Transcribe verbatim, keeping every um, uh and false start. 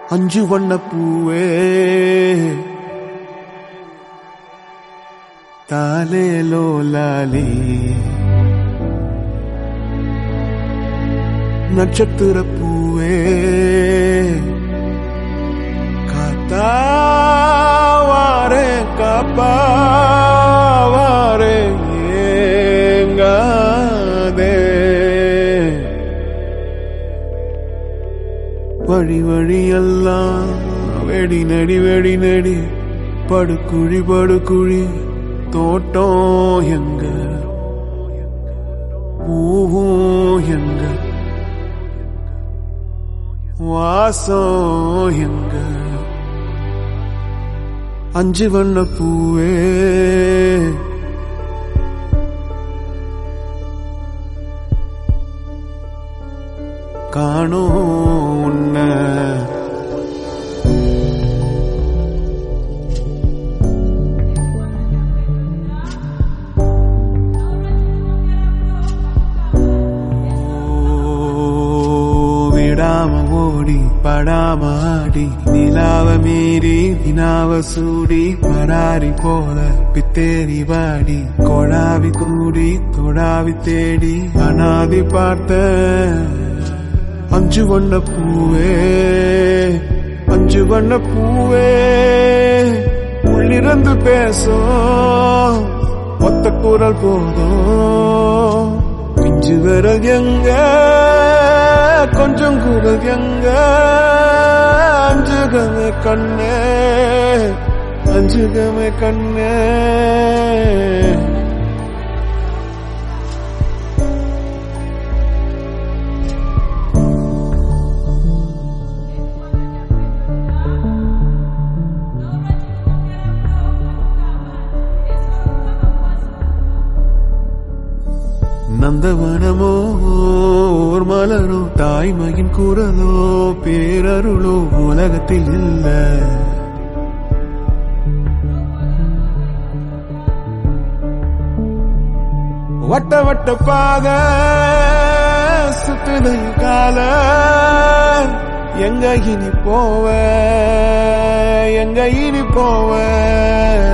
அஞ்சு வண்ண பூவே தாலேலோ லாலி நட்சத்திர பூவே காத்தாவாரே காப்பாவாரே ஏங்காதே வழி வழியெல்லாம் வெடி நடி வெடி நடி படுக்குழி படுக்குழி தோட்டம் எங்க பூவும் எங்க வாசம் எங்க அஞ்சு வண்ண பூவே காணோ உன்ன விடாம ஓடி படாம ஆடி நிலாவ மீறி வினாவ சூடி பராரி போல பித்தேரி வாடி கொடாவி கூடி தொடாவி தேடி அனாதி பார்த்த அஞ்சு வண்ண பூவே அஞ்சு வண்ண பூவே உள்ளிருந்து பேசும் ஒத்த குரல் போதும் பிஞ்சு விரல் எங்க கொஞ்சம் குரல் எங்க அஞ்சுகமே கண்ணே அஞ்சுகமே கண்ணே நந்தவனமோ ஓர் மலரோ தாய்மையின் குரலோ பேரருளோ உலகத்தில் இல்ல வட்ட வட்ட பாத சுத்துதை கால எங்க இனி போவ எங்க இனி போவ